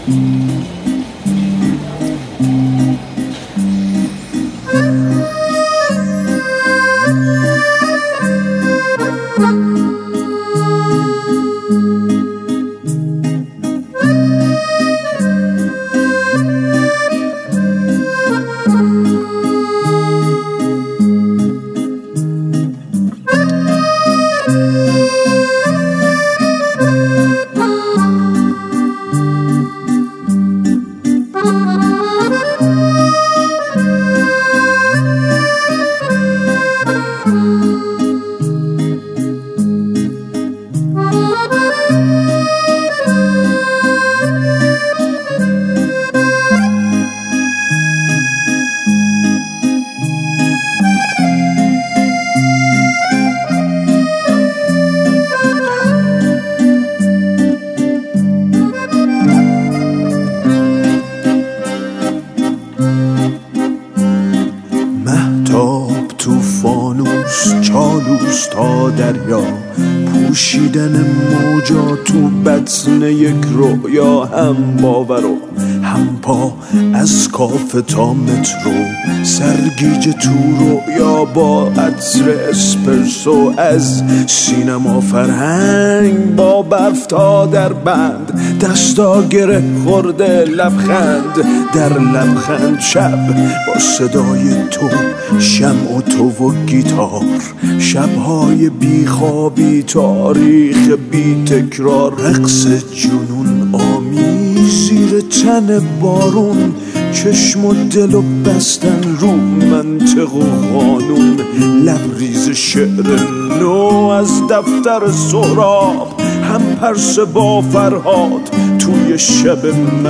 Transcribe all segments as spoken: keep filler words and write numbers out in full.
چالوس تا دریا، پوشیدن موجا تو بطن یک رویا، هم باور و هم پا از کافه تا مترو، سرگیجه تو رویا با عطر اسپرسو، از سینما فرهنگ با برف تا در بند، دستا گره خورده لبخند در لبخند، شب با صدای تو، شمع و تو و گیتار، شبهای بیخوابی، تاریخ بی تکرار، رقص جنون آمیز زیر تن بارون، چشم و دل و بستن رو منطق و قانون، لبریز شعر نو از دفتر سهراب، هم پرس با فرهاد توی شب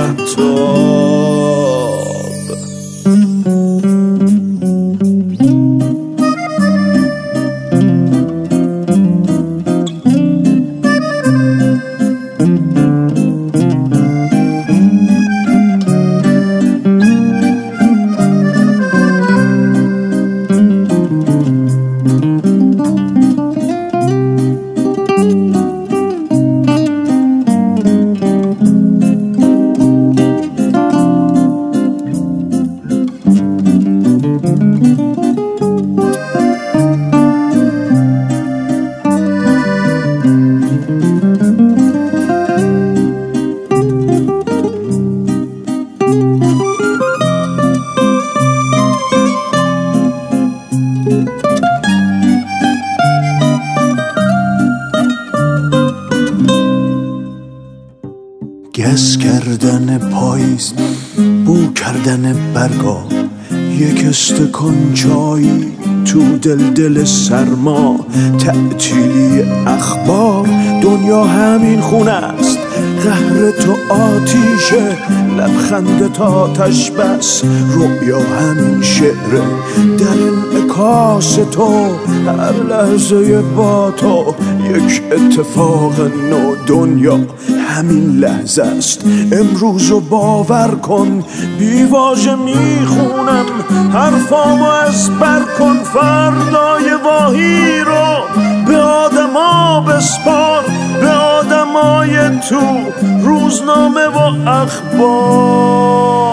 مهتاب. گس کردن پاییز، بو کردن برگا، یک استکان چایی تو دل دل سرما، تعطیلی اخبار، دنیا همین خونه است، قهر تو آتیشه، لبخند تا آتش بس، رویا همین شعره، در انعکاس تو، هر لحظه با تو یک اتفاق نو، دنیا همین لحظه است، امروزو باور کن، بی واژه میخونم حرفامو از بر کن، فردای واهی رو به آدما بسپار، به آدمای تو، روزنامه و اخبار.